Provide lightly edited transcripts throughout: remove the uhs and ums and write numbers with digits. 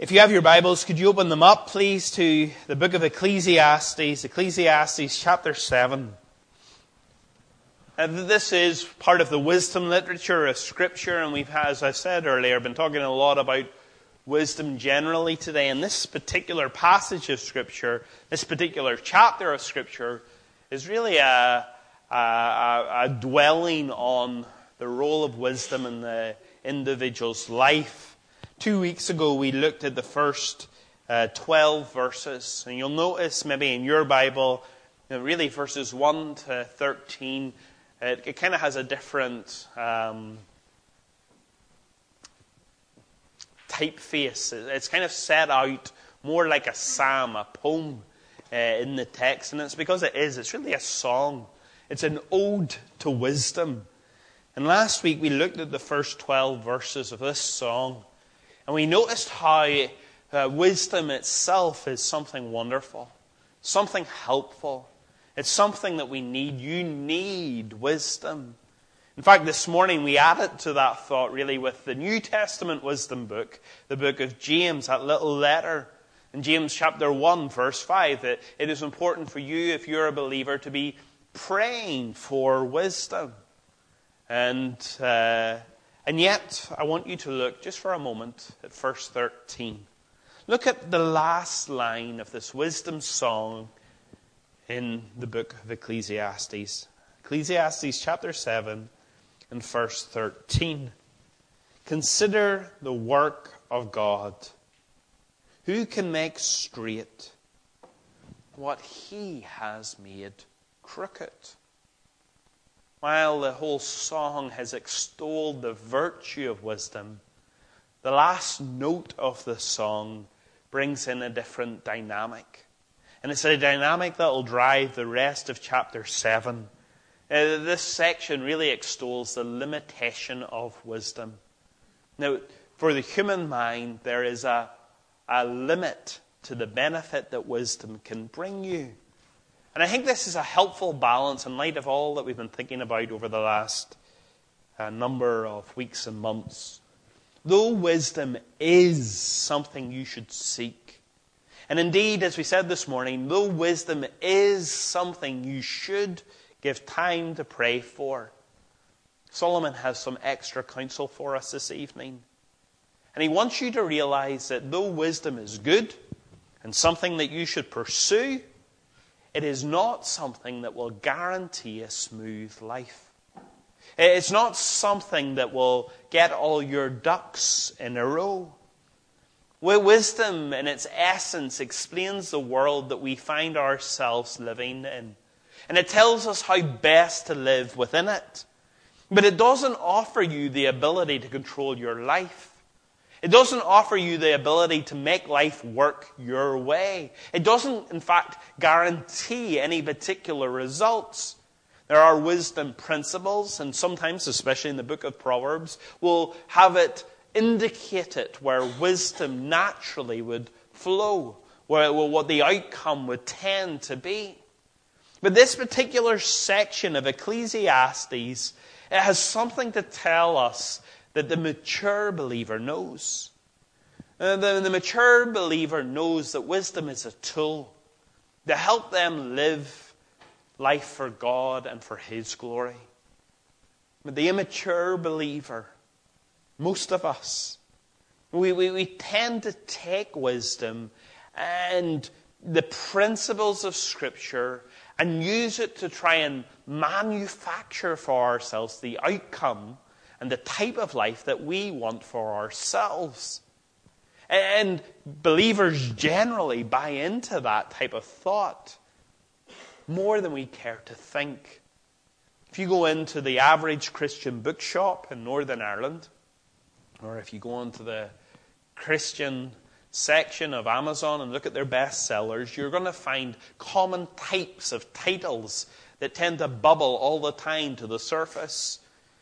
If you have your Bibles, could you open them up, please, to the book of Ecclesiastes, Ecclesiastes chapter 7. This is part of the wisdom literature of Scripture, and we've, as I said earlier, been talking a lot about wisdom generally today. And this particular passage of Scripture, this particular chapter of Scripture, is really a dwelling on the role of wisdom in the individual's life. 2 weeks ago, we looked at the first 12 verses. And you'll notice maybe in your Bible, really verses 1 to 13, it kind of has a different typeface. It's kind of set out more like a psalm, a poem in the text. And it's because it is. It's really a song. It's an ode to wisdom. And last week, we looked at the first 12 verses of this song. And we noticed how wisdom itself is something wonderful, something helpful. It's something that we need. You need wisdom. In fact, this morning we added to that thought really with the New Testament wisdom book, the book of James, that little letter. In James chapter 1, verse 5, that it is important for you, if you're a believer, to be praying for wisdom. And yet, I want you to look just for a moment at verse 13. Look at the last line of this wisdom song in the book of Ecclesiastes. Ecclesiastes chapter 7 and verse 13. Consider the work of God. Who can make straight what He has made crooked? While the whole song has extolled the virtue of wisdom, the last note of the song brings in a different dynamic. And it's a dynamic that will drive the rest of chapter 7. This section really extols the limitation of wisdom. Now, for the human mind, there is a limit to the benefit that wisdom can bring you. And I think this is a helpful balance in light of all that we've been thinking about over the last number of weeks and months. Though wisdom is something you should seek, and indeed, as we said this morning, though wisdom is something you should give time to pray for, Solomon has some extra counsel for us this evening. And he wants you to realize that though wisdom is good and something that you should pursue, it is not something that will guarantee a smooth life. It's not something that will get all your ducks in a row. Wisdom, in its essence, explains the world that we find ourselves living in. And it tells us how best to live within it. But it doesn't offer you the ability to control your life. It doesn't offer you the ability to make life work your way. It doesn't, in fact, guarantee any particular results. There are wisdom principles, and sometimes, especially in the book of Proverbs, we'll have it indicated where wisdom naturally would flow, where what the outcome would tend to be. But this particular section of Ecclesiastes, it has something to tell us that the mature believer knows. The mature believer knows that wisdom is a tool to help them live life for God and for His glory. But the immature believer, most of us, we tend to take wisdom and the principles of Scripture and use it to try and manufacture for ourselves the outcome and the type of life that we want for ourselves. And believers generally buy into that type of thought more than we care to think. If you go into the average Christian bookshop in Northern Ireland, or if you go into the Christian section of Amazon and look at their bestsellers, you're going to find common types of titles that tend to bubble all the time to the surface.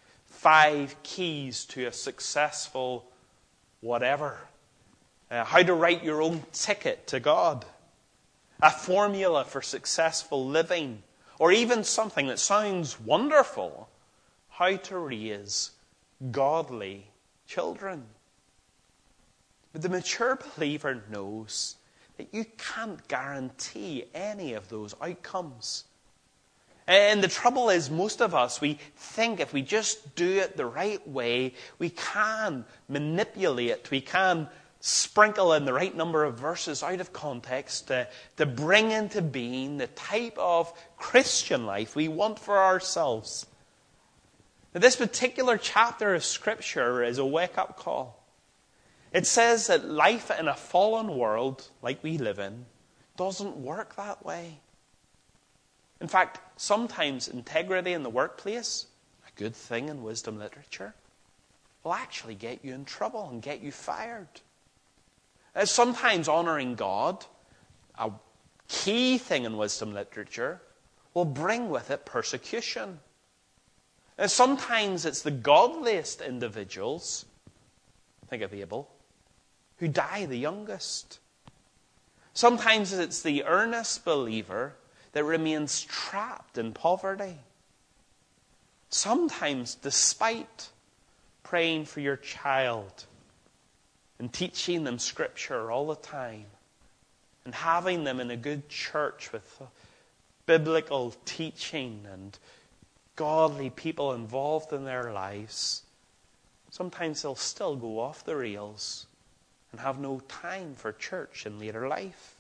5 keys to a successful whatever. How to write your own ticket to God. A formula for successful living. Or even something that sounds wonderful. How to raise godly children. But the mature believer knows that you can't guarantee any of those outcomes. And the trouble is, most of us, we think if we just do it the right way, we can manipulate, we can sprinkle in the right number of verses out of context to bring into being the type of Christian life we want for ourselves. Now, this particular chapter of Scripture is a wake-up call. It says that life in a fallen world like we live in doesn't work that way. In fact, sometimes integrity in the workplace, a good thing in wisdom literature, will actually get you in trouble and get you fired. Sometimes honoring God, a key thing in wisdom literature, will bring with it persecution. Sometimes it's the godliest individuals, think of Abel, who die the youngest. Sometimes it's the earnest believer that remains trapped in poverty. Sometimes, despite praying for your child and teaching them Scripture all the time and having them in a good church with biblical teaching and godly people involved in their lives, sometimes they'll still go off the rails and have no time for church in later life.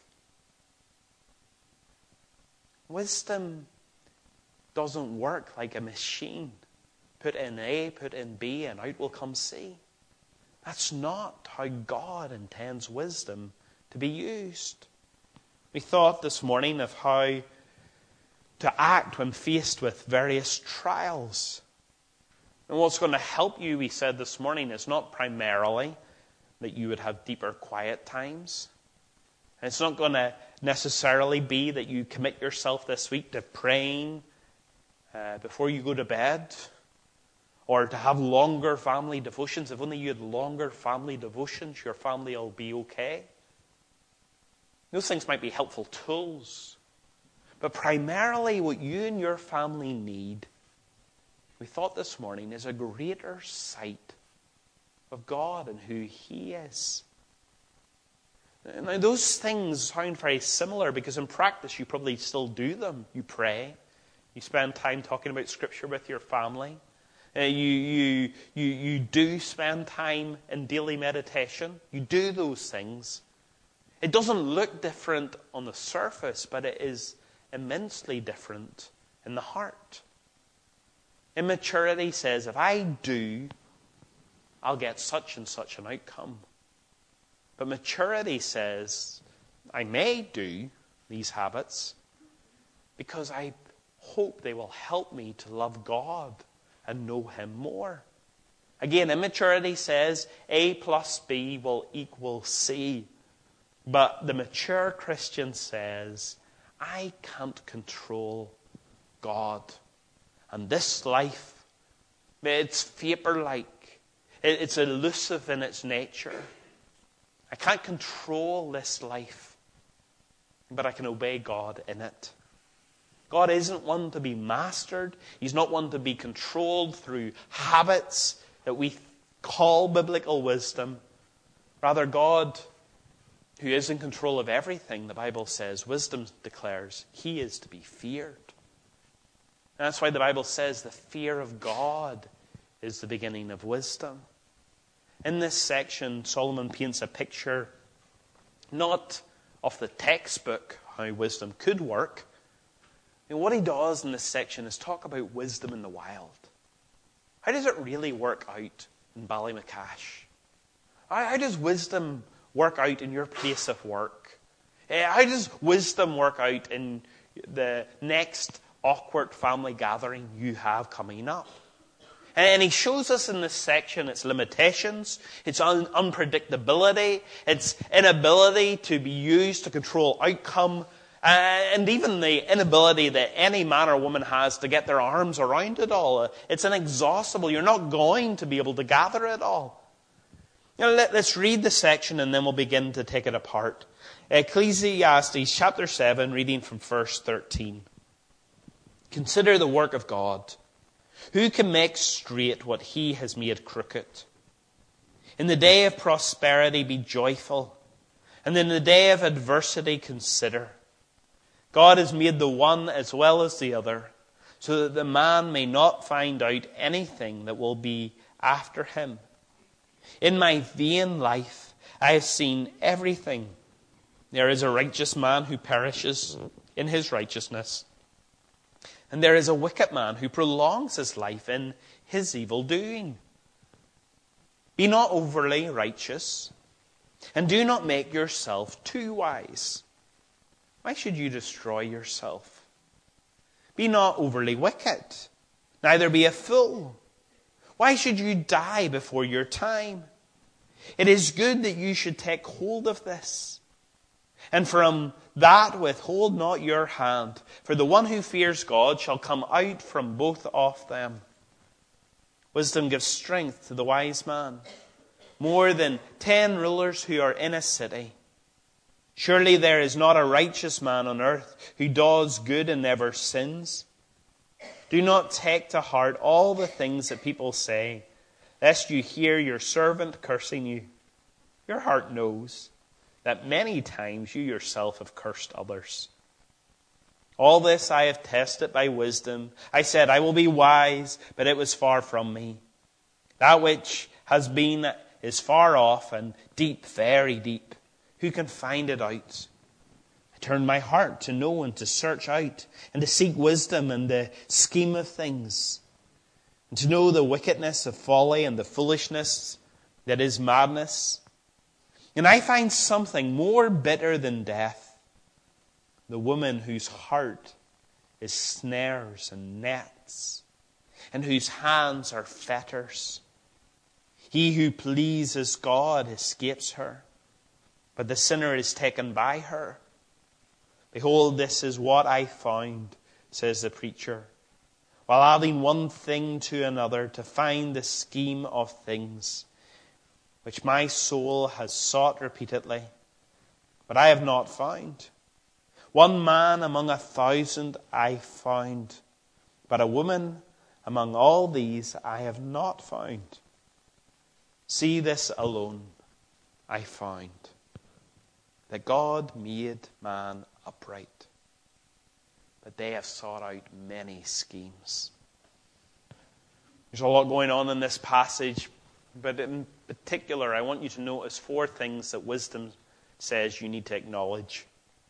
Wisdom doesn't work like a machine. Put in A, put in B, and out will come C. That's not how God intends wisdom to be used. We thought this morning of how to act when faced with various trials. And what's going to help you, we said this morning, is not primarily that you would have deeper quiet times. And it's not going to necessarily be that you commit yourself this week to praying before you go to bed, or to have longer family devotions. If only you had longer family devotions, your family will be okay. Those things might be helpful tools. But primarily what you and your family need, we thought this morning, is a greater sight of God and who He is. Now, those things sound very similar because in practice you probably still do them. You pray. You spend time talking about Scripture with your family. You do spend time in daily meditation. You do those things. It doesn't look different on the surface, but it is immensely different in the heart. Immaturity says, if I do, I'll get such and such an outcome. But maturity says, I may do these habits because I hope they will help me to love God and know Him more. Again, immaturity says A plus B will equal C. But the mature Christian says, I can't control God. And this life, it's vapor-like. It's elusive in its nature. I can't control this life, but I can obey God in it. God isn't one to be mastered. He's not one to be controlled through habits that we call biblical wisdom. Rather, God, who is in control of everything, the Bible says, wisdom declares, He is to be feared. And that's why the Bible says the fear of God is the beginning of wisdom. In this section, Solomon paints a picture not of the textbook, how wisdom could work. And what he does in this section is talk about wisdom in the wild. How does it really work out in Ballymacash? How does wisdom work out in your place of work? How does wisdom work out in the next awkward family gathering you have coming up? And he shows us in this section its limitations, its unpredictability, its inability to be used to control outcome, and even the inability that any man or woman has to get their arms around it all. It's inexhaustible. You're not going to be able to gather it all. Let's read the section and then we'll begin to take it apart. Ecclesiastes chapter 7, reading from verse 13. Consider the work of God. Who can make straight what He has made crooked? In the day of prosperity, be joyful. And in the day of adversity, consider. God has made the one as well as the other, so that the man may not find out anything that will be after him. In my vain life, I have seen everything. There is a righteous man who perishes in his righteousness, and there is a wicked man who prolongs his life in his evil doing. Be not overly righteous, and do not make yourself too wise. Why should you destroy yourself? Be not overly wicked, neither be a fool. Why should you die before your time? It is good that you should take hold of this. And from that withhold not your hand, for the one who fears God shall come out from both of them. Wisdom gives strength to the wise man, more than 10 rulers who are in a city. Surely there is not a righteous man on earth who does good and never sins. Do not take to heart all the things that people say, lest you hear your servant cursing you. Your heart knows that many times you yourself have cursed others. All this I have tested by wisdom. I said, I will be wise, but it was far from me. That which has been is far off and deep, very deep. Who can find it out? I turned my heart to know and to search out and to seek wisdom and the scheme of things, and to know the wickedness of folly and the foolishness that is madness. And I find something more bitter than death, the woman whose heart is snares and nets, and whose hands are fetters. He who pleases God escapes her, but the sinner is taken by her. Behold, this is what I found, says the preacher, while adding one thing to another to find the scheme of things, which my soul has sought repeatedly, but I have not found. One man among 1,000 I found, but a woman among all these I have not found. See, this alone I found, that God made man upright, but they have sought out many schemes. There's a lot going on in this passage, but in particular, I want you to notice 4 things that wisdom says you need to acknowledge.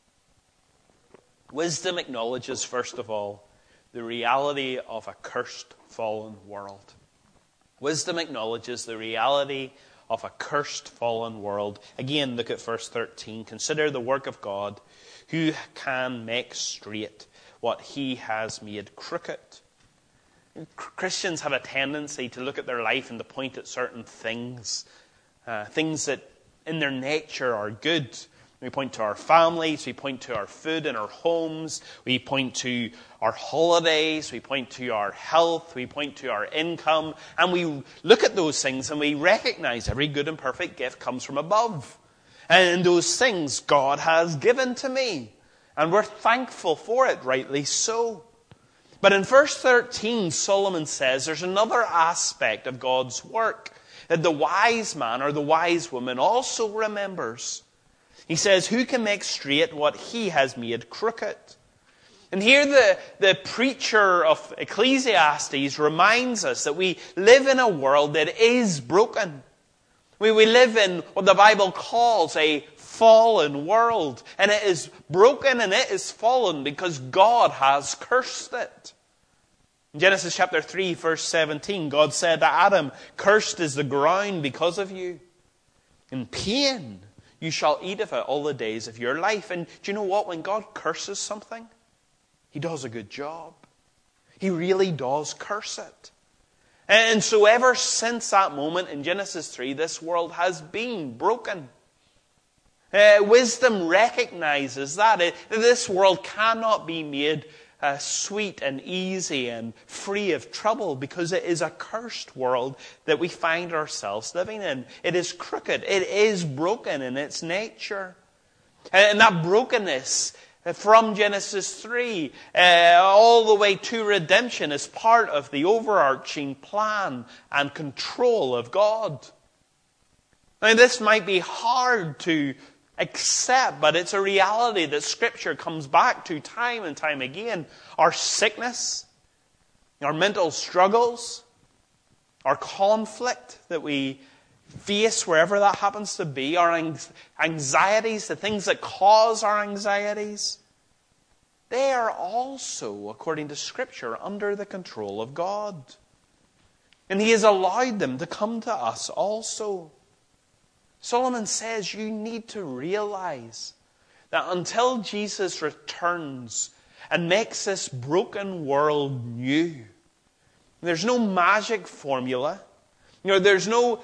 Wisdom acknowledges, first of all, the reality of a cursed, fallen world. Wisdom acknowledges the reality of a cursed, fallen world. Again, look at verse 13. Consider the work of God, who can make straight what he has made crooked. Christians have a tendency to look at their life and to point at certain things, things that in their nature are good. We point to our families, we point to our food in our homes, we point to our holidays, we point to our health, we point to our income, and we look at those things and we recognize every good and perfect gift comes from above. And those things God has given to me, and we're thankful for it, rightly so. But in verse 13, Solomon says there's another aspect of God's work that the wise man or the wise woman also remembers. He says, who can make straight what he has made crooked? And here the preacher of Ecclesiastes reminds us that we live in a world that is broken. We live in what the Bible calls a fallen world. And it is broken and it is fallen because God has cursed it. In Genesis chapter 3, verse 17, God said to Adam, cursed is the ground because of you. In pain you shall eat of it all the days of your life. And do you know what? When God curses something, he does a good job. He really does curse it. And so ever since that moment in Genesis 3, this world has been broken. Wisdom recognizes that this world cannot be made sweet and easy and free of trouble because it is a cursed world that we find ourselves living in. It is crooked. It is broken in its nature. And that brokenness from Genesis 3 all the way to redemption is part of the overarching plan and control of God. Now, this might be hard to accept, but it's a reality that Scripture comes back to time and time again. Our sickness, our mental struggles, our conflict that we face wherever that happens to be, our anxieties, the things that cause our anxieties, they are also, according to Scripture, under the control of God. And He has allowed them to come to us also. Solomon says you need to realize that until Jesus returns and makes this broken world new, there's no magic formula. There's no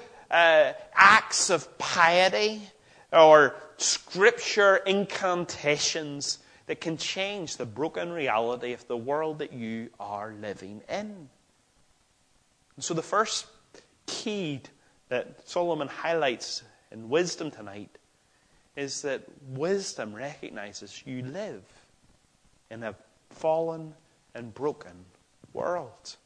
acts of piety or Scripture incantations that can change the broken reality of the world that you are living in. And so the first key that Solomon highlights in wisdom tonight is that wisdom recognizes you live in a fallen and broken world.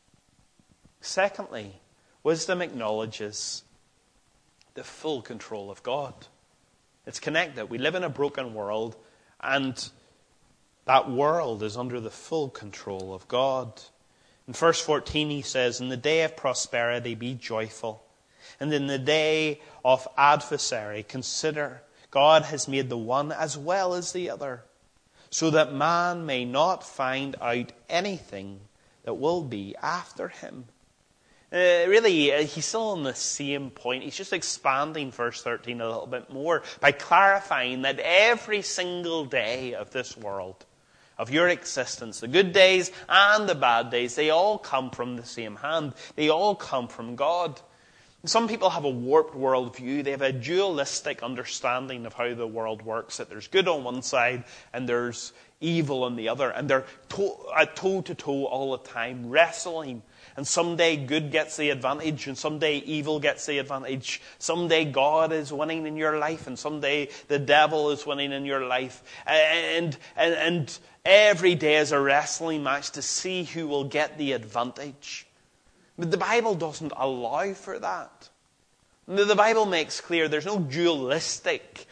Secondly, wisdom acknowledges the full control of God. It's connected. We live in a broken world, and that world is under the full control of God. In verse 14 he says, "In the day of prosperity be joyful, and in the day of adversary consider God has made the one as well as the other, so that man may not find out anything that will be after him." Really, he's still on the same point. He's just expanding verse 13 a little bit more by clarifying that every single day of this world, of your existence, the good days and the bad days, they all come from the same hand. They all come from God. Some people have a warped worldview. They have a dualistic understanding of how the world works, that there's good on one side and there's evil on the other. And they're toe-to-toe all the time, wrestling. And someday good gets the advantage, and someday evil gets the advantage. Someday God is winning in your life, and someday the devil is winning in your life. And every day is a wrestling match to see who will get the advantage. But the Bible doesn't allow for that. The Bible makes clear there's no dualistic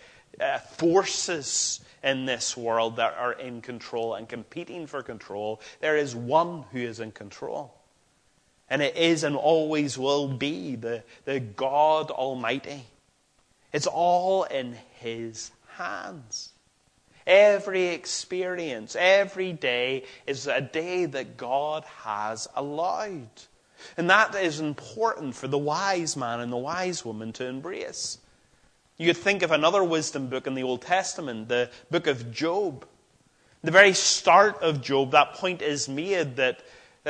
forces in this world that are in control and competing for control. There is one who is in control. And it is and always will be the God Almighty. It's all in His hands. Every experience, every day is a day that God has allowed. And that is important for the wise man and the wise woman to embrace. You could think of another wisdom book in the Old Testament, the book of Job. The very start of Job, that point is made that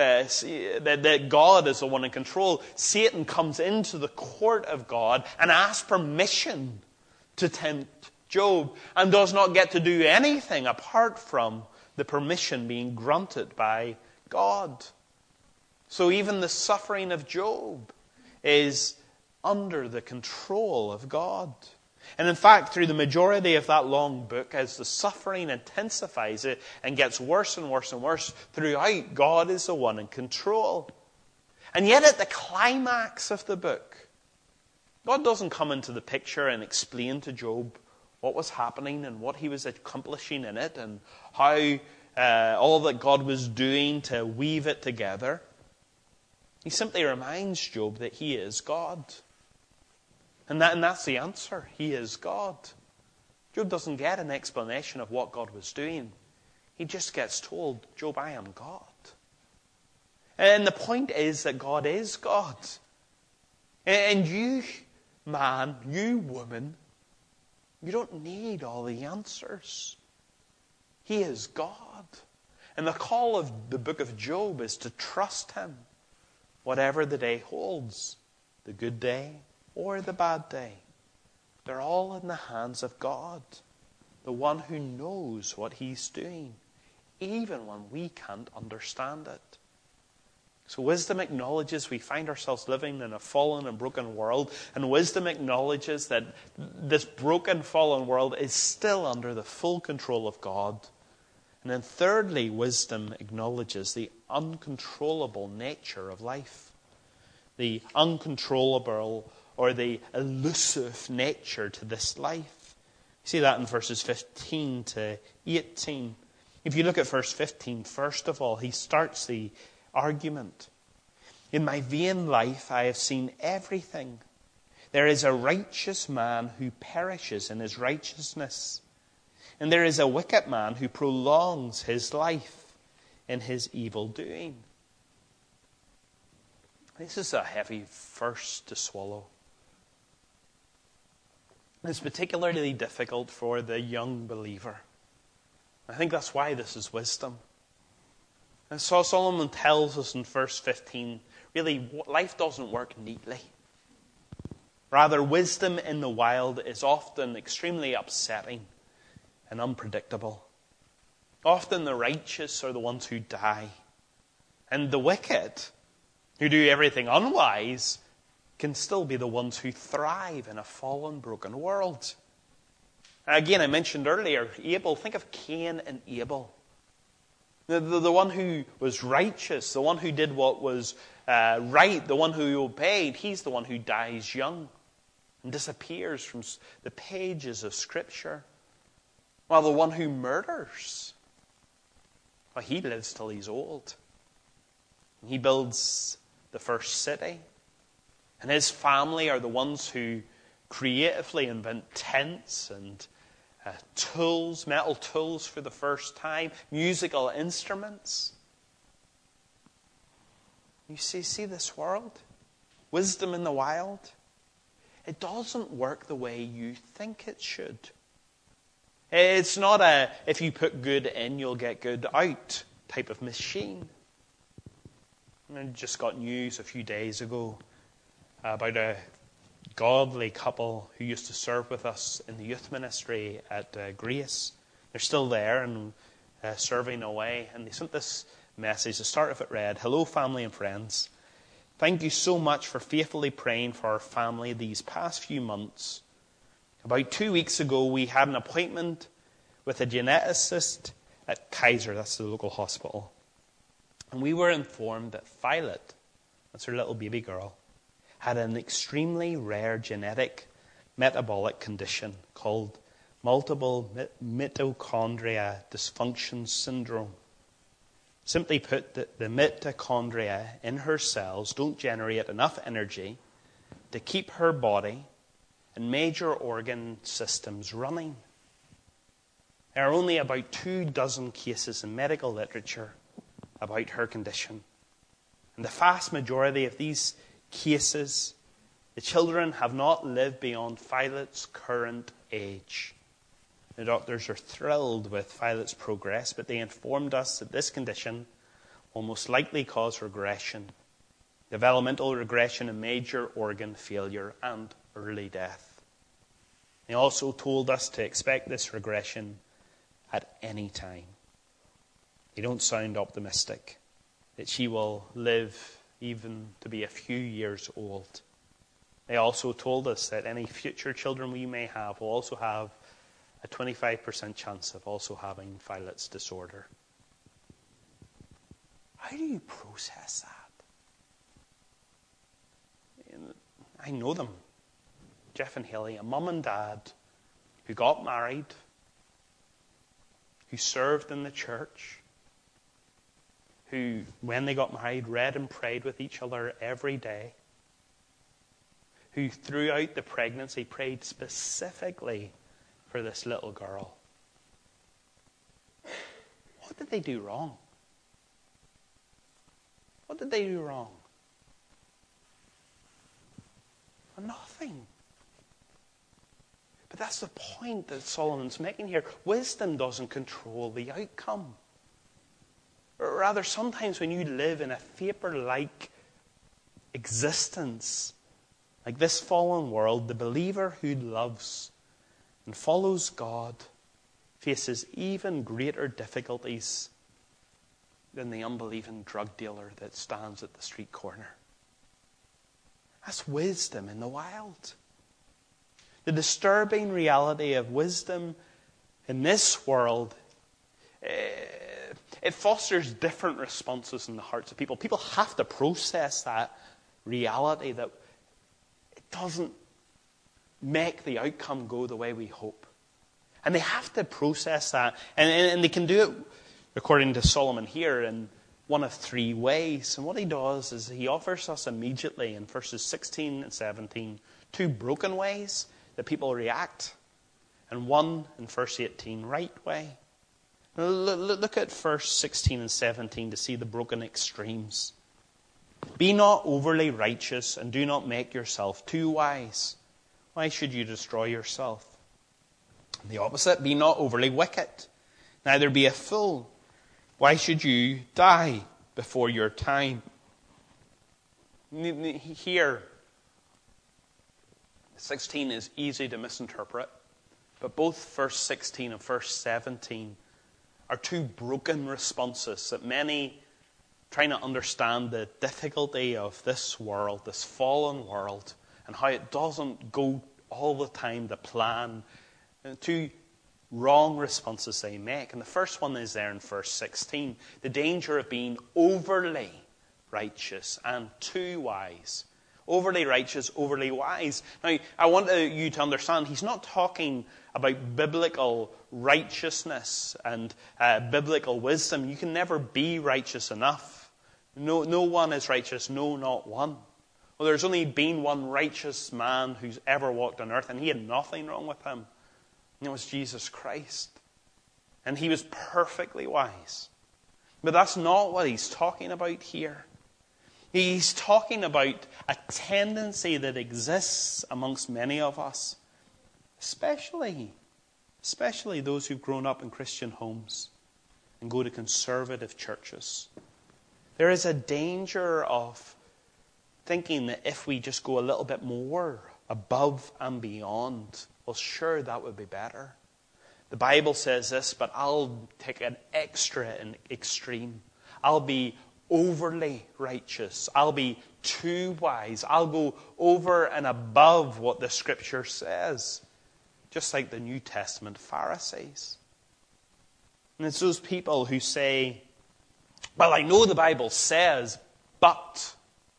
God is the one in control. Satan comes into the court of God and asks permission to tempt Job, and does not get to do anything apart from the permission being granted by God. So even the suffering of Job is under the control of God. And in fact, through the majority of that long book, as the suffering intensifies it and gets worse and worse and worse, throughout, God is the one in control. And yet at the climax of the book, God doesn't come into the picture and explain to Job what was happening and what he was accomplishing in it and how all that God was doing to weave it together. He simply reminds Job that he is God. And that's the answer. He is God. Job doesn't get an explanation of what God was doing. He just gets told, Job, I am God. And the point is that God is God. And you, man, you, woman, you don't need all the answers. He is God. And the call of the book of Job is to trust Him, whatever the day holds, the good day or the bad day. They're all in the hands of God, the one who knows what He's doing, even when we can't understand it. So wisdom acknowledges we find ourselves living in a fallen and broken world, and wisdom acknowledges that this broken, fallen world is still under the full control of God. And then thirdly, wisdom acknowledges the uncontrollable nature of life. The uncontrollable or the elusive nature to this life. You see that in verses 15 to 18. If you look at verse 15, first of all, he starts the argument. In my vain life I have seen everything. There is a righteous man who perishes in his righteousness, and there is a wicked man who prolongs his life in his evil doing. This is a heavy verse to swallow. It's particularly difficult for the young believer. I think that's why this is wisdom. And so Solomon tells us in verse 15, really, life doesn't work neatly. Rather, wisdom in the wild is often extremely upsetting and unpredictable. Often the righteous are the ones who die. And the wicked, who do everything unwise, can still be the ones who thrive in a fallen, broken world. Again, I mentioned earlier, Abel. Think of Cain and Abel. The one who was righteous, the one who did what was right, the one who obeyed, he's the one who dies young and disappears from the pages of Scripture. While the one who murders, well, he lives till he's old. He builds the first city. And his family are the ones who creatively invent tents and tools, metal tools for the first time, musical instruments. You see this world? Wisdom in the wild? It doesn't work the way you think it should. It's not a, if you put good in, you'll get good out type of machine. I just got news a few days ago about a godly couple who used to serve with us in the youth ministry at Grace. They're still there and serving away. And they sent this message. The start of it read, "Hello, family and friends. Thank you so much for faithfully praying for our family these past few months. About 2 weeks ago, we had an appointment with a geneticist at Kaiser, that's the local hospital. And we were informed that Violet, that's her little baby girl, had an extremely rare genetic metabolic condition called multiple mitochondria dysfunction syndrome. Simply put, the mitochondria in her cells don't generate enough energy to keep her body and major organ systems running. There are only about 24 cases in medical literature about her condition. And the vast majority of these cases, the children have not lived beyond Violet's current age. The doctors are thrilled with Violet's progress, but they informed us that this condition will most likely cause regression, developmental regression and major organ failure and early death. They also told us to expect this regression at any time. They don't sound optimistic that she will live even to be a few years old. They also told us that any future children we may have will also have a 25% chance of also having Violet's disorder. How do you process that? I know them. Jeff and Haley, a mum and dad who got married, who served in the church, who, when they got married, read and prayed with each other every day, who throughout the pregnancy prayed specifically for this little girl. What did they do wrong? What did they do wrong? Nothing. But that's the point that Solomon's making here. Wisdom doesn't control the outcome. Or rather, sometimes when you live in a vapor-like existence, like this fallen world, the believer who loves and follows God faces even greater difficulties than the unbelieving drug dealer that stands at the street corner. That's wisdom in the wild. The disturbing reality of wisdom in this world, it fosters different responses in the hearts of people. People have to process that reality that it doesn't make the outcome go the way we hope. And they have to process that. And they can do it, according to Solomon here, in one of three ways. And what he does is he offers us immediately in verses 16 and 17 two broken ways that people react, and one in verse 18, right way. Now, look at verse 16 and 17 to see the broken extremes. Be not overly righteous, and do not make yourself too wise. Why should you destroy yourself? The opposite, be not overly wicked, neither be a fool. Why should you die before your time? Here, 16 is easy to misinterpret, but both verse 16 and verse 17 are two broken responses that many, trying to understand the difficulty of this world, this fallen world, and how it doesn't go all the time to plan, two wrong responses they make. And the first one is there in verse 16, the danger of being overly righteous and too wise. Overly righteous, overly wise. Now, I want you to understand, he's not talking about biblical righteousness and biblical wisdom. You can never be righteous enough. No one is righteous, no, not one. Well, there's only been one righteous man who's ever walked on earth, and he had nothing wrong with him. And it was Jesus Christ. And he was perfectly wise. But that's not what he's talking about here. He's talking about a tendency that exists amongst many of us, especially those who've grown up in Christian homes and go to conservative churches. There is a danger of thinking that if we just go a little bit more above and beyond, well, sure, that would be better. The Bible says this, but I'll take an extra and extreme. I'll be overly righteous. I'll be too wise. I'll go over and above what the Scripture says. Just like the New Testament Pharisees. And it's those people who say, well, I know the Bible says, but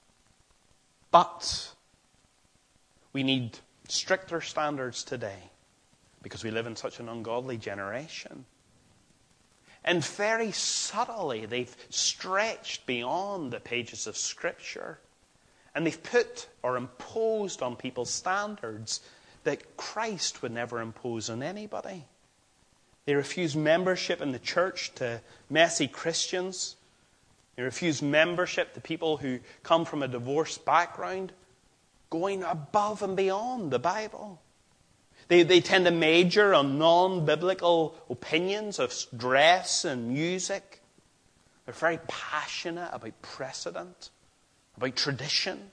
we need stricter standards today because we live in such an ungodly generation. And very subtly, they've stretched beyond the pages of Scripture. And they've put or imposed on people standards that Christ would never impose on anybody. They refuse membership in the church to messy Christians. They refuse membership to people who come from a divorced background, going above and beyond the Bible. They tend to major on non-biblical opinions of dress and music. They're very passionate about precedent, about tradition.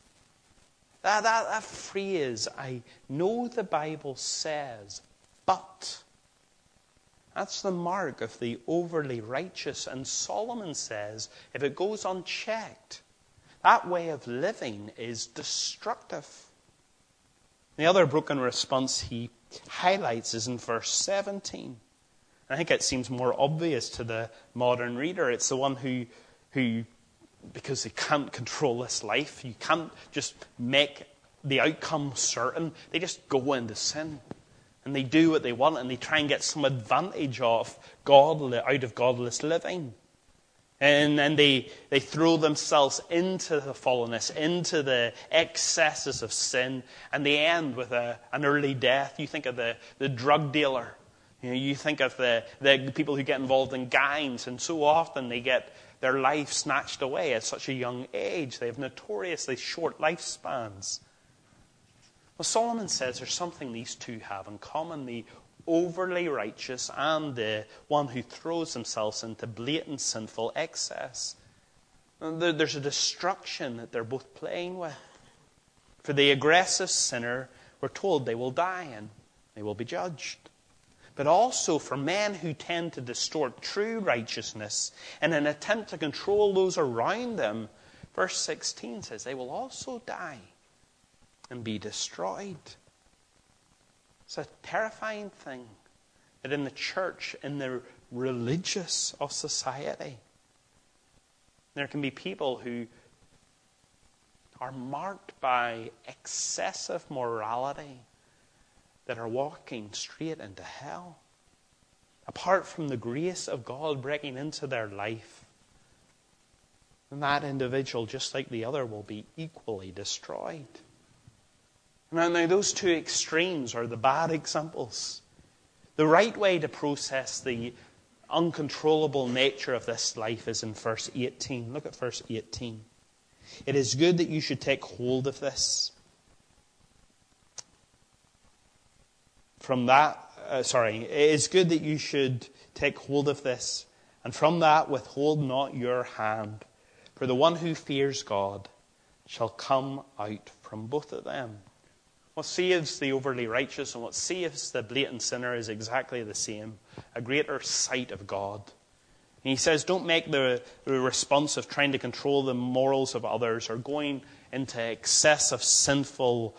That phrase, I know the Bible says, but. That's the mark of the overly righteous. And Solomon says, if it goes unchecked, that way of living is destructive. The other broken response he highlights is in verse 17. I think it seems more obvious to the modern reader. It's the one who, because they can't control this life, you can't just make the outcome certain. They just go into sin. And they do what they want, and they try and get some advantage of out of godless living. And then they throw themselves into the fallenness, into the excesses of sin, and they end with an early death. You think of the drug dealer. You think of the people who get involved in gangs, and so often they get their life snatched away at such a young age. They have notoriously short lifespans. Well, Solomon says there's something these two have in common. The overly righteous and the one who throws themselves into blatant sinful excess. There's a destruction that they're both playing with. For the aggressive sinner, we're told they will die and they will be judged. But also for men who tend to distort true righteousness in an attempt to control those around them, verse 16 says they will also die and be destroyed. It's a terrifying thing that in the church, in the religious of society, there can be people who are marked by excessive morality that are walking straight into hell. Apart from the grace of God breaking into their life, and that individual, just like the other, will be equally destroyed. Now, those two extremes are the bad examples. The right way to process the uncontrollable nature of this life is in verse 18. Look at verse 18. It is good that you should take hold of this. It is good that you should take hold of this, and from that withhold not your hand. For the one who fears God shall come out from both of them. What saves the overly righteous and what saves the blatant sinner is exactly the same. A greater sight of God. And he says, don't make the response of trying to control the morals of others or going into excessive sinful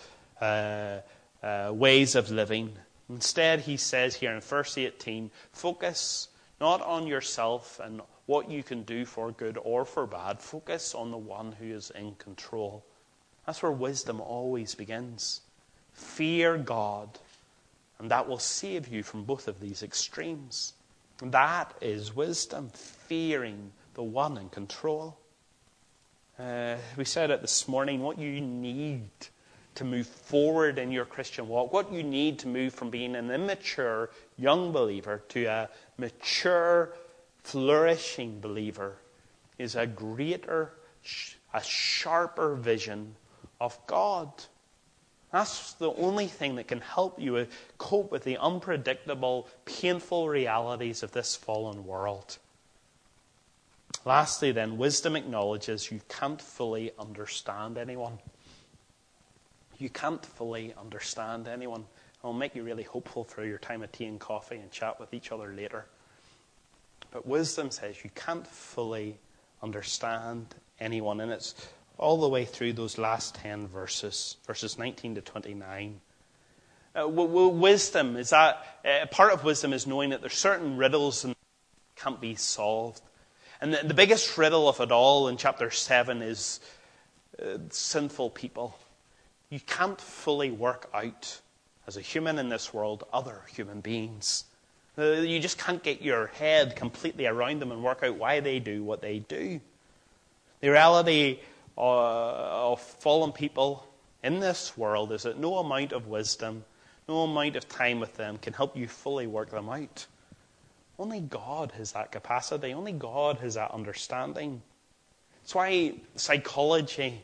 ways of living. Instead, he says here in verse 18, focus not on yourself and what you can do for good or for bad. Focus on the one who is in control. That's where wisdom always begins. Fear God, and that will save you from both of these extremes. That is wisdom, fearing the one in control. We said it this morning, what you need to move forward in your Christian walk, what you need to move from being an immature young believer to a mature, flourishing believer is a greater, a sharper vision of God. That's the only thing that can help you cope with the unpredictable, painful realities of this fallen world. Lastly then, wisdom acknowledges you can't fully understand anyone. You can't fully understand anyone. It'll make you really hopeful for your time of tea and coffee and chat with each other later. But wisdom says you can't fully understand anyone. And it's all the way through those last 10 verses 19 to 29. Wisdom is that part of wisdom is knowing that there's certain riddles that can't be solved. And the biggest riddle of it all in chapter 7 is sinful people. You can't fully work out, as a human in this world, other human beings. You just can't get your head completely around them and work out why they do what they do. The reality of fallen people in this world is that no amount of wisdom, no amount of time with them can help you fully work them out. Only God has that capacity. Only God has that understanding. That's why psychology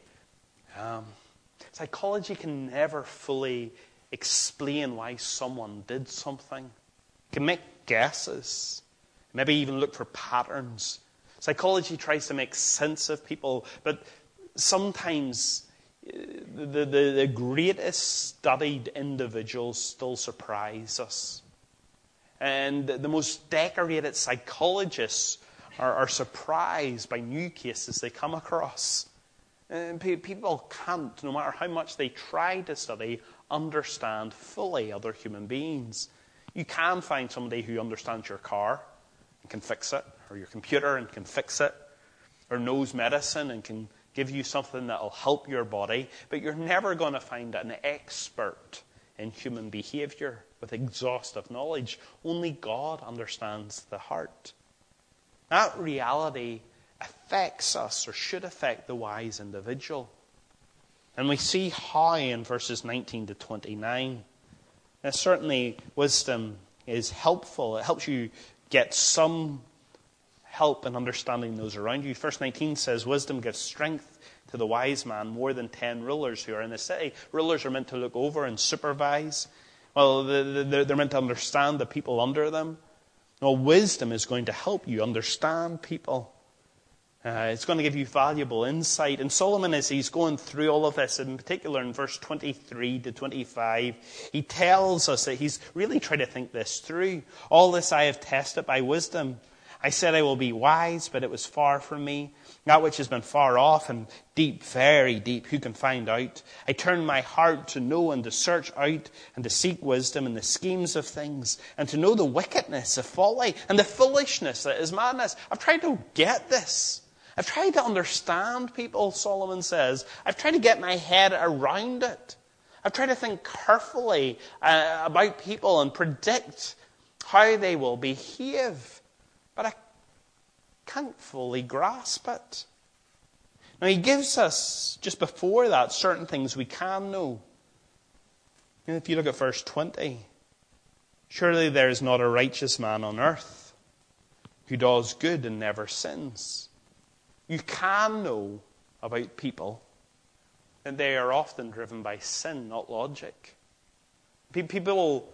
can never fully explain why someone did something. It can make guesses, maybe even look for patterns. Psychology tries to make sense of people, but sometimes the greatest studied individuals still surprise us. And the most decorated psychologists are surprised by new cases they come across. And people can't, no matter how much they try to study, understand fully other human beings. You can find somebody who understands your car and can fix it, or your computer and can fix it, or knows medicine and can give you something that will help your body, but you're never going to find an expert in human behavior with exhaustive knowledge. Only God understands the heart. That reality affects us, or should affect, the wise individual. And we see how in verses 19 to 29. Now, certainly wisdom is helpful. It helps you get some help in understanding those around you. Verse 19 says, wisdom gives strength to the wise man more than 10 rulers who are in the city. Rulers are meant to look over and supervise. Well, they're meant to understand the people under them. Well, wisdom is going to help you understand people. It's going to give you valuable insight. And Solomon, as he's going through all of this, in particular in verse 23 to 25, he tells us that he's really trying to think this through. All this I have tested by wisdom. I said I will be wise, but it was far from me. That which has been far off and deep, very deep, who can find out? I turned my heart to know and to search out and to seek wisdom in the schemes of things, and to know the wickedness of folly and the foolishness that is madness. I've tried to get this. I've tried to understand people, Solomon says. I've tried to get my head around it. I've tried to think carefully about people and predict how they will behave. But I can't fully grasp it. Now, he gives us, just before that, certain things we can know. If you look at verse 20, surely there is not a righteous man on earth who does good and never sins. You can know about people that they are often driven by sin, not logic. People,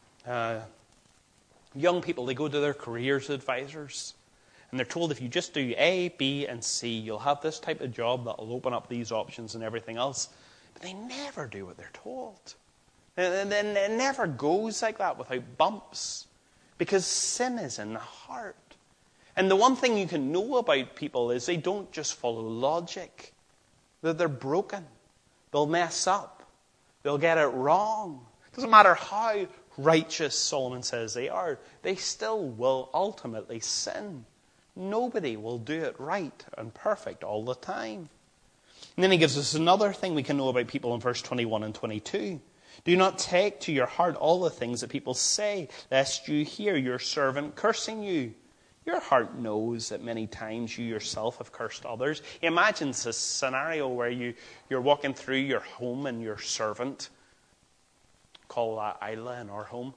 young people, they go to their careers advisors, and they're told if you just do A, B, and C, you'll have this type of job that will open up these options and everything else. But they never do what they're told. And it never goes like that without bumps. Because sin is in the heart. And the one thing you can know about people is they don't just follow logic. They're broken. They'll mess up. They'll get it wrong. It doesn't matter how righteous Solomon says they are. They still will ultimately sin. Nobody will do it right and perfect all the time. And then he gives us another thing we can know about people in verse 21 and 22. Do not take to your heart all the things that people say, lest you hear your servant cursing you. Your heart knows that many times you yourself have cursed others. He imagines a scenario where you're walking through your home and your servant, call that Isla in our home,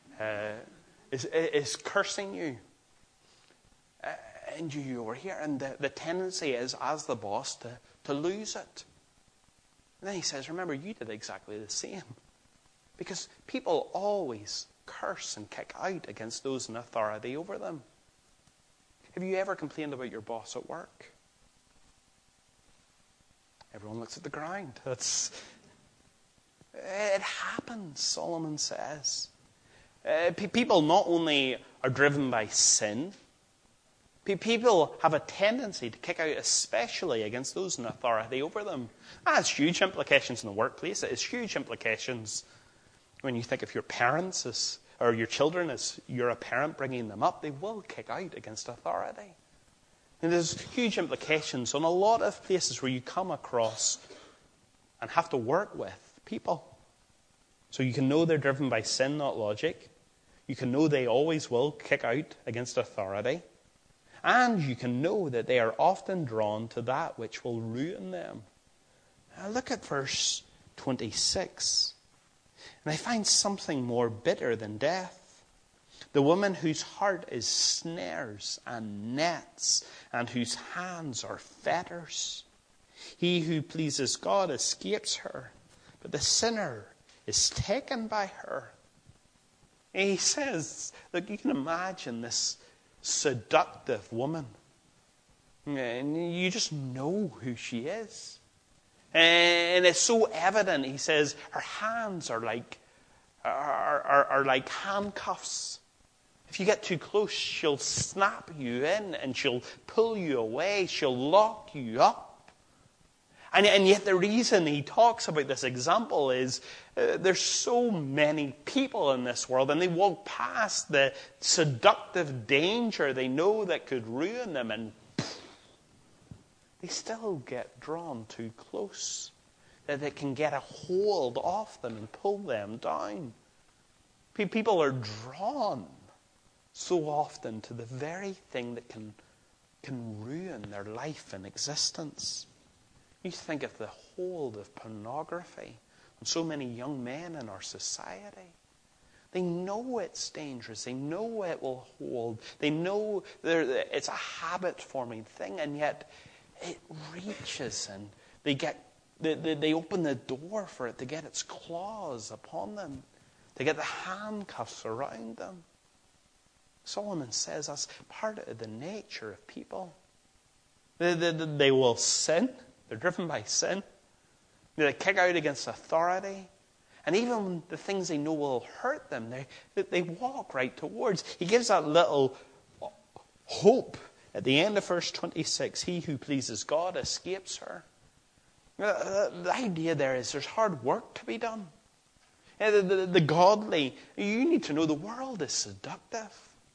is cursing you. And you overhear, and the tendency is, as the boss, to lose it. And then he says, remember, you did exactly the same. Because people always curse and kick out against those in authority over them. Have you ever complained about your boss at work? Everyone looks at the ground. It happens, Solomon says. People not only are driven by sin, people have a tendency to kick out especially against those in authority over them. That has huge implications in the workplace. It has huge implications when you think of your parents or your children as you're a parent bringing them up. They will kick out against authority. And there's huge implications on a lot of places where you come across and have to work with people. So you can know they're driven by sin, not logic. You can know they always will kick out against authority. And you can know that they are often drawn to that which will ruin them. Now look at verse 26. And I find something more bitter than death. The woman whose heart is snares and nets, and whose hands are fetters. He who pleases God escapes her, but the sinner is taken by her. And he says, look, you can imagine this seductive woman. And you just know who she is. And it's so evident. He says her hands are like handcuffs. If you get too close, she'll snap you in and she'll pull you away. She'll lock you up. And yet the reason he talks about this example is there's so many people in this world, and they walk past the seductive danger they know that could ruin them, and they still get drawn too close, that it can get a hold off them and pull them down. People are drawn so often to the very thing that can ruin their life and existence. You think of the hold of pornography on so many young men in our society. They know it's dangerous. They know it will hold. They know it's a habit-forming thing, and yet it reaches and they open the door for it to get its claws upon them, to get the handcuffs around them. Solomon says that's part of the nature of people. They will sin. They're driven by sin. They kick out against authority. And even the things they know will hurt them, they walk right towards. He gives that little hope at the end of verse 26. He who pleases God escapes her. The idea there is there's hard work to be done. The godly, you need to know the world is seductive.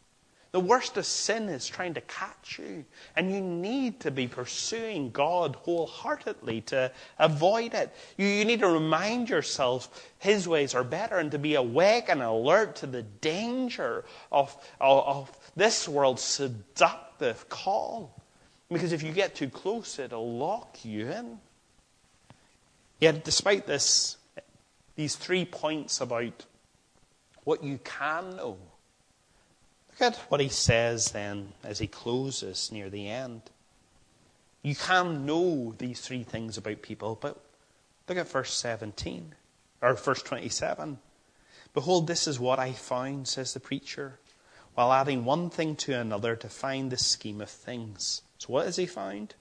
The worst of sin is trying to catch you. And you need to be pursuing God wholeheartedly to avoid it. You need to remind yourself His ways are better and to be awake and alert to the danger of this world's seductive call. Because if you get too close, it'll lock you in. Yet despite these 3 points about what you can know, look at what he says then as he closes near the end. You can know these 3 things about people, but look at verse 17, or verse 27. Behold, this is what I found, says the preacher, while adding one thing to another to find the scheme of things. So what has he found?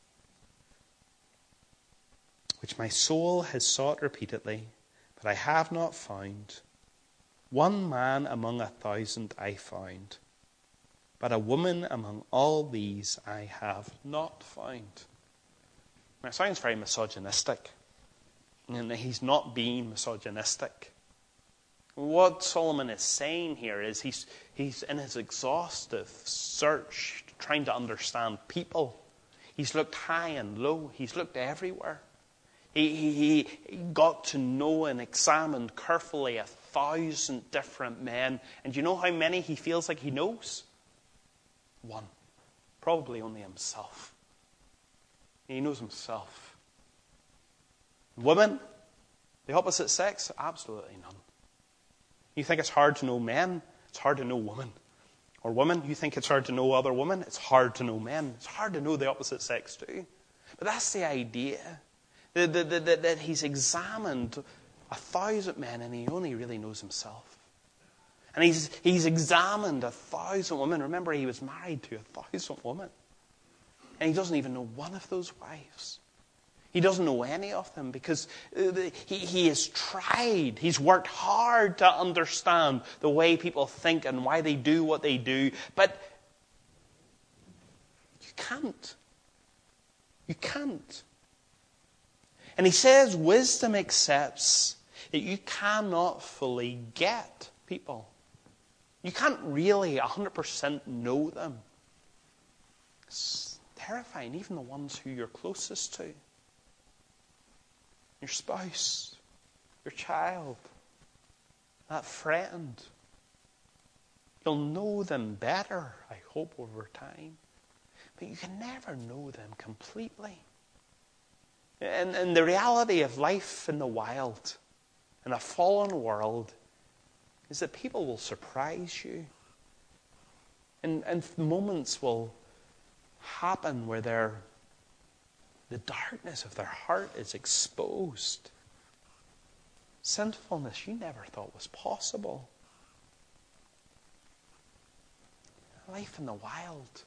Which my soul has sought repeatedly, but I have not found. One man among 1,000 I found, but a woman among all these I have not found. Now, it sounds very misogynistic, and he's not being misogynistic. What Solomon is saying here is he's in his exhaustive search, trying to understand people. He's looked high and low. He's looked everywhere. He got to know and examine carefully 1,000 different men. And do you know how many he feels like he knows? One. Probably only himself. He knows himself. Women, the opposite sex, absolutely none. You think it's hard to know men? It's hard to know women. Or women, you think it's hard to know other women? It's hard to know men. It's hard to know the opposite sex too. But that's the idea. That he's examined 1,000 men and he only really knows himself. And he's examined 1,000 women. Remember, he was married to 1,000 women. And he doesn't even know one of those wives. He doesn't know any of them because he has tried. He's worked hard to understand the way people think and why they do what they do. But you can't. You can't. And he says wisdom accepts that you cannot fully get people. You can't really 100% know them. It's terrifying, even the ones who you're closest to. Your spouse, your child, that friend. You'll know them better, I hope, over time. But you can never know them completely. And the reality of life in the wild, in a fallen world, is that people will surprise you. And moments will happen where the darkness of their heart is exposed. Sinfulness you never thought was possible. Life in the wild.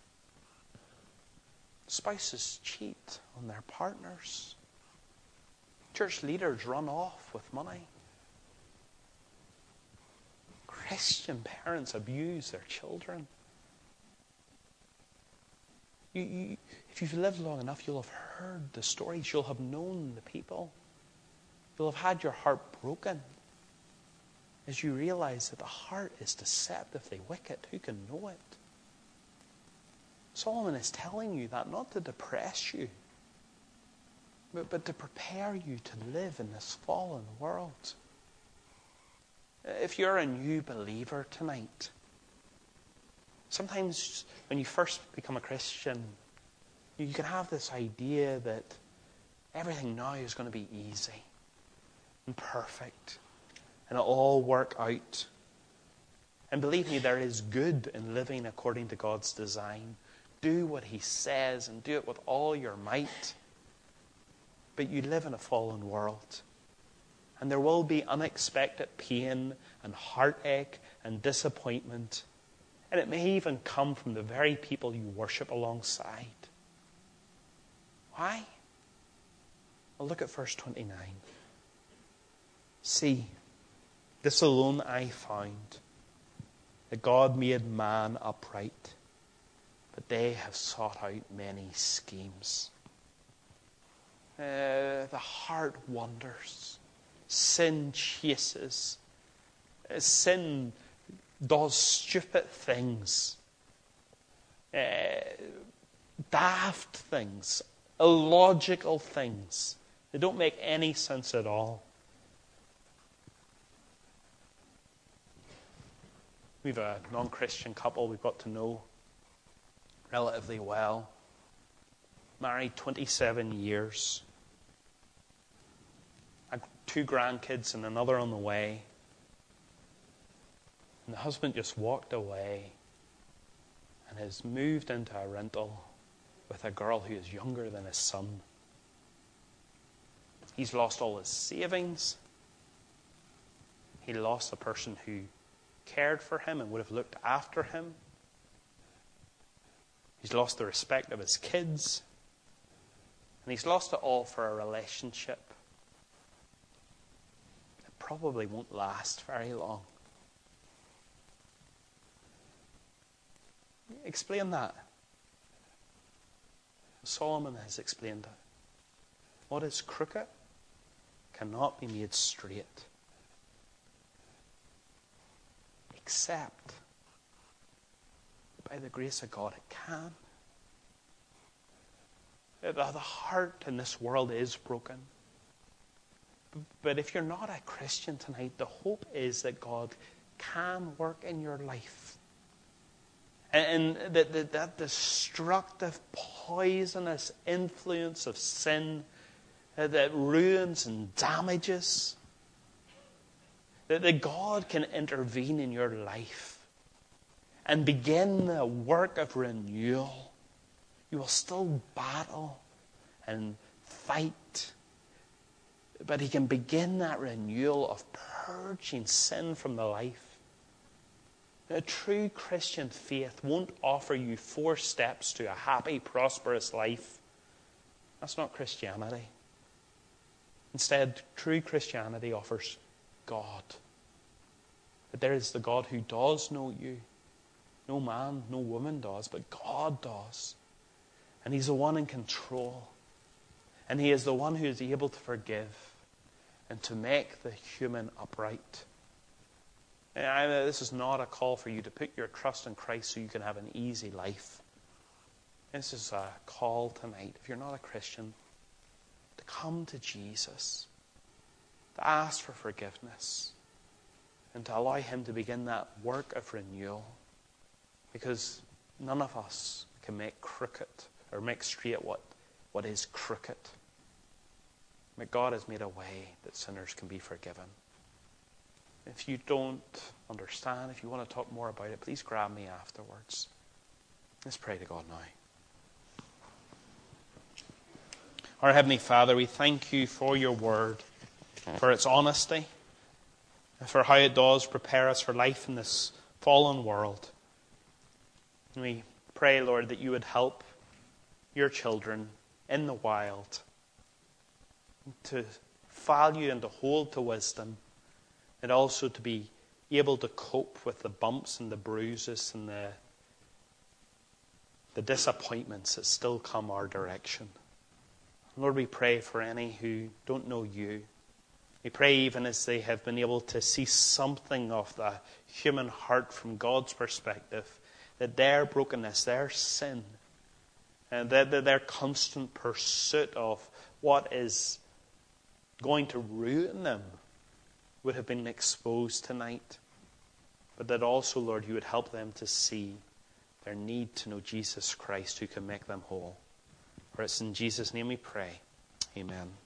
Spouses cheat on their partners. Church leaders run off with money. Christian parents abuse their children. If you've lived long enough, you'll have heard the stories. You'll have known the people. You'll have had your heart broken as you realize that the heart is deceptively wicked. Who can know it? Solomon is telling you that not to depress you, but to prepare you to live in this fallen world. If you're a new believer tonight, sometimes when you first become a Christian, you can have this idea that everything now is going to be easy and perfect and it'll all work out. And believe me, there is good in living according to God's design. Do what He says and do it with all your might. But you live in a fallen world. And there will be unexpected pain and heartache and disappointment. And it may even come from the very people you worship alongside. Why? Well, look at verse 29. See, this alone I found, that God made man upright, but they have sought out many schemes. The heart wanders. Sin chases. Sin does stupid things. daft things, illogical things. They don't make any sense at all. We have a non-Christian couple we've got to know relatively well. Married 27 years. 2 grandkids and another on the way. And the husband just walked away and has moved into a rental with a girl who is younger than his son. He's lost all his savings. He lost the person who cared for him and would have looked after him. He's lost the respect of his kids. And he's lost it all for a relationship that probably won't last very long. Explain that. Solomon has explained it. What is crooked cannot be made straight. Except by the grace of God, it can. The heart in this world is broken. But if you're not a Christian tonight, the hope is that God can work in your life. And that destructive, poisonous influence of sin that ruins and damages, that God can intervene in your life and begin the work of renewal. You will still battle and fight, but He can begin that renewal of purging sin from the life. A true Christian faith won't offer you 4 steps to a happy, prosperous life. That's not Christianity. Instead, true Christianity offers God. But there is the God who does know you. No man, no woman does, but God does. And He's the one in control. And He is the one who is able to forgive and to make the human upright. This is not a call for you to put your trust in Christ so you can have an easy life. This is a call tonight, if you're not a Christian, to come to Jesus, to ask for forgiveness, and to allow Him to begin that work of renewal. Because none of us can make crooked or make straight what is crooked. But God has made a way that sinners can be forgiven. If you don't understand, if you want to talk more about it, please grab me afterwards. Let's pray to God now. Our Heavenly Father, we thank You for Your word, for its honesty, and for how it does prepare us for life in this fallen world. And we pray, Lord, that You would help Your children in the wild to value and to hold to wisdom, and also to be able to cope with the bumps and the bruises and the disappointments that still come our direction. Lord, we pray for any who don't know You. We pray even as they have been able to see something of the human heart from God's perspective, that their brokenness, their sin, and their constant pursuit of what is going to ruin them would have been exposed tonight. But that also, Lord, You would help them to see their need to know Jesus Christ, who can make them whole. For it's in Jesus' name we pray. Amen.